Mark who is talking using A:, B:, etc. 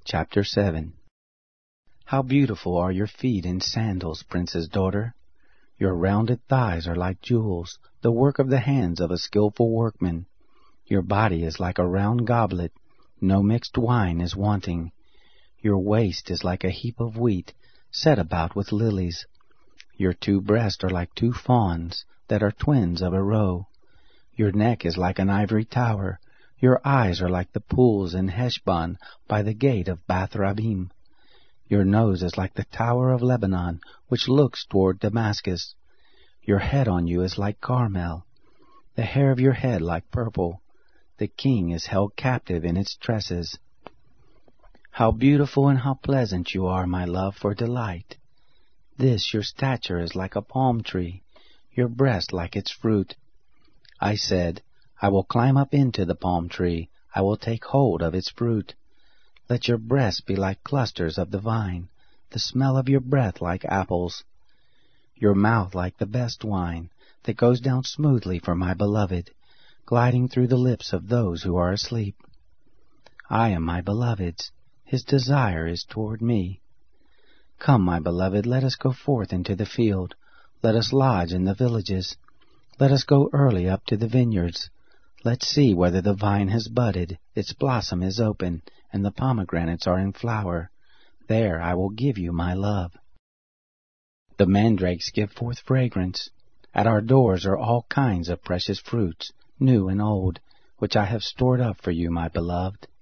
A: Chapter 7. How beautiful are your feet in sandals, Princess daughter! Your rounded thighs are like jewels, the work of the hands of a skillful workman. Your body is like a round goblet, no mixed wine is wanting. Your waist is like a heap of wheat, set about with lilies. Your two breasts are like two fawns, that are twins of a roe. Your neck is like an ivory tower. Your eyes are like the pools in Heshbon by the gate of Bath-rabbim. Your nose is like the tower of Lebanon, which looks toward Damascus. Your head on you is like Carmel, the hair of your head like purple. The king is held captive in its tresses. How beautiful and how pleasant you are, my love, for delight! This your stature is like a palm tree, your breast like its fruit. I said, I will climb up into the palm tree, I will take hold of its fruit. Let your breasts be like clusters of the vine, the smell of your breath like apples. Your mouth like the best wine, that goes down smoothly for my beloved, gliding through the lips of those who are asleep. I am my beloved's, his desire is toward me. Come, my beloved, let us go forth into the field, let us lodge in the villages. Let us go early up to the vineyards. Let's see whether the vine has budded, its blossom is open, and the pomegranates are in flower. There I will give you my love. The mandrakes give forth fragrance. At our doors are all kinds of precious fruits, new and old, which I have stored up for you, my beloved.